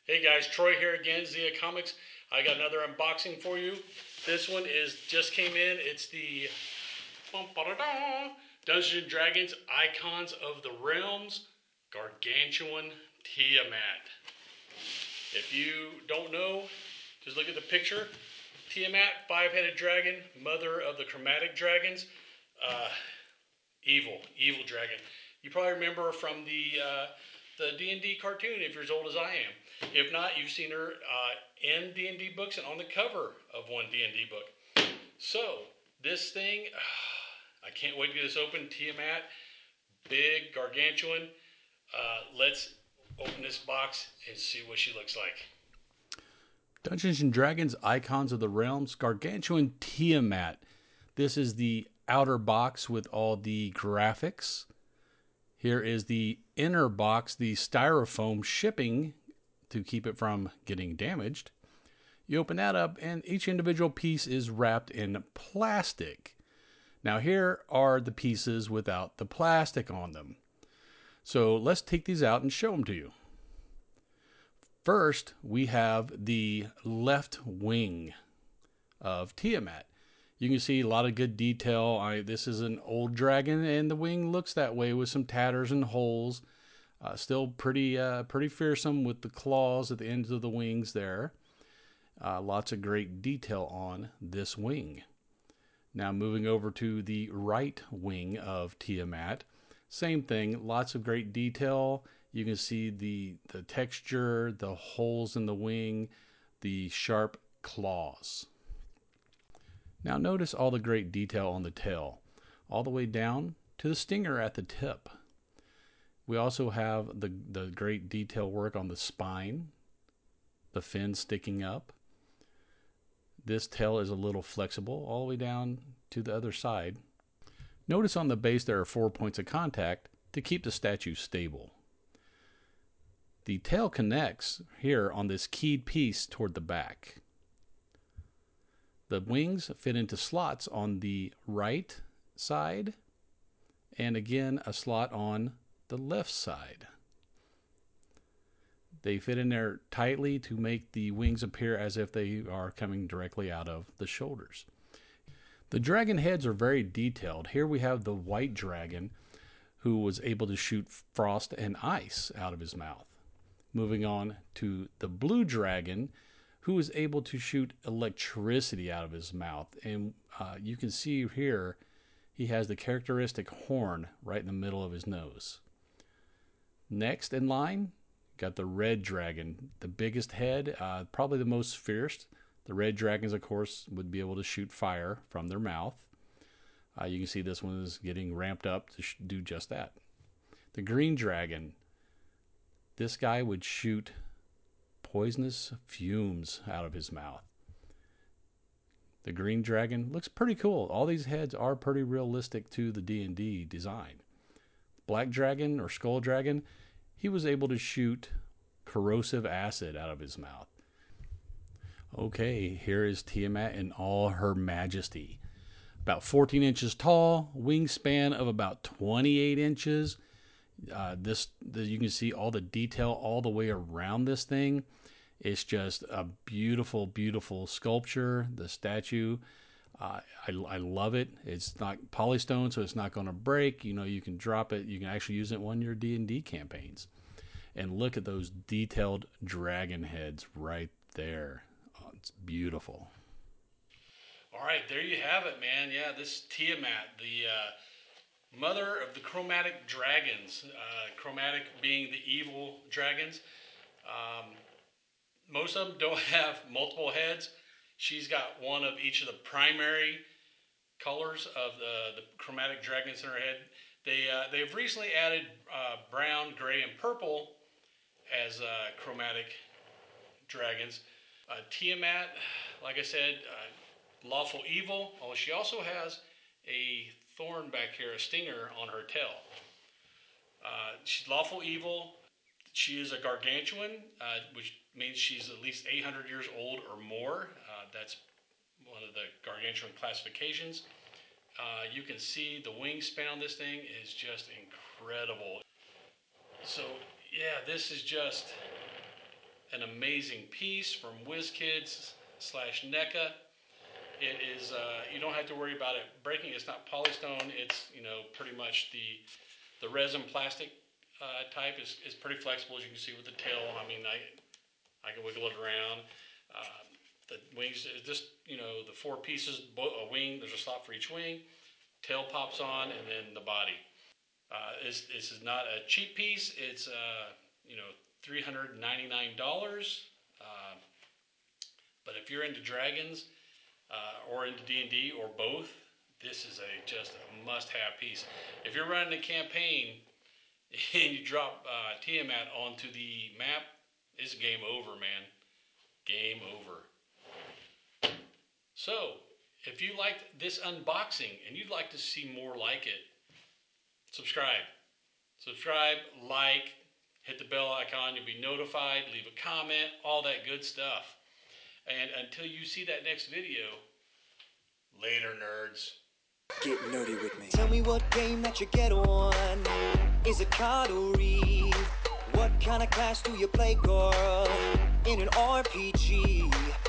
Hey guys, Troy here again, Zia Comics. I got another unboxing for you. This one is just came in. It's the Dungeons and Dragons Icons of the Realms Gargantuan Tiamat. If you don't know, just look at the picture. Tiamat, five-headed dragon, mother of the chromatic dragons. Uh, evil dragon. You probably remember from the D&D cartoon if you're as old as I am. If not, you've seen her in D&D books and on the cover of one D&D book. So this thing, I can't wait to get this open. Tiamat, big, gargantuan. Let's open this box and see what she looks like. Dungeons and Dragons Icons of the Realms Gargantuan Tiamat. This is the outer box with all the graphics. Here is the inner box, the styrofoam shipping to keep it from getting damaged. You open that up, and each individual piece is wrapped in plastic. Now, here are the pieces without the plastic on them. So let's take these out and show them to you. First, we have the left wing of Tiamat. You can see a lot of good detail. This is an old dragon, and the wing looks that way with some tatters and holes. Still pretty fearsome with the claws at the ends of the wings there. Lots of great detail on this wing. Now moving over to the right wing of Tiamat. Same thing, lots of great detail. You can see the texture, the holes in the wing, the sharp claws. Now notice all the great detail on the tail, all the way down to the stinger at the tip. We also have the great detail work on the spine, the fin sticking up. This tail is a little flexible all the way down to the other side. Notice on the base there are 4 points of contact to keep the statue stable. The tail connects here on this keyed piece toward the back. The wings fit into slots on the right side, and again a slot on the left side. They fit in there tightly to make the wings appear as if they are coming directly out of the shoulders. The dragon heads are very detailed. Here we have the white dragon who was able to shoot frost and ice out of his mouth. Moving on to the blue dragon who was able to shoot electricity out of his mouth. And you can see here he has the characteristic horn right in the middle of his nose. Next in line, got the red dragon, the biggest head, probably the most fierce. The red dragons, of course, would be able to shoot fire from their mouth. You can see this one is getting ramped up to do just that. The green dragon, this guy would shoot poisonous fumes out of his mouth. The green dragon looks pretty cool. All these heads are pretty realistic to the D&D design. Black dragon or skull dragon, he was able to shoot corrosive acid out of his mouth. Okay, here is Tiamat in all her majesty. About 14 inches tall, wingspan of about 28 inches. You can see all the detail all the way around this thing. It's just a beautiful, beautiful sculpture. The statue, I love it. It's not polystone, so it's not going to break. You know, you can drop it. You can actually use it in one of your D&D campaigns. And look at those detailed dragon heads right there. Oh, it's beautiful. All right, there you have it, man. Yeah, this Tiamat, the mother of the chromatic dragons. Chromatic being the evil dragons. Um, Most of them don't have multiple heads. She's got one of each of the primary colors of the chromatic dragons in her head. They've recently added brown, gray, and purple as chromatic dragons. Tiamat, like I said, lawful evil. Oh, she also has a thorn back here, a stinger on her tail. She's lawful evil. She is a gargantuan, which means she's at least 800 years old or more. That's one of the gargantuan classifications. You can see the wingspan on this thing is just incredible. So, yeah, this is just an amazing piece from WizKids / NECA. It is, you don't have to worry about it breaking. It's not polystone. It's, pretty much the resin plastic type is pretty flexible, as you can see with the tail. I mean, I can wiggle it around. The wings, just, the 4 pieces, a wing, there's a slot for each wing. Tail pops on, and then the body. This is not a cheap piece. It's, $399. But if you're into dragons, or into D&D, or both, this is just a must-have piece. If you're running a campaign and you drop Tiamat onto the map, it's game over, man. Game over. So, if you liked this unboxing and you'd like to see more like it, subscribe. Subscribe, like, hit the bell icon. You'll be notified. Leave a comment, all that good stuff. And until you see that next video, later, nerds. Get nerdy with me. Tell me what game that you get on. Is it card or read? What kind of class do you play, girl? In an RPG.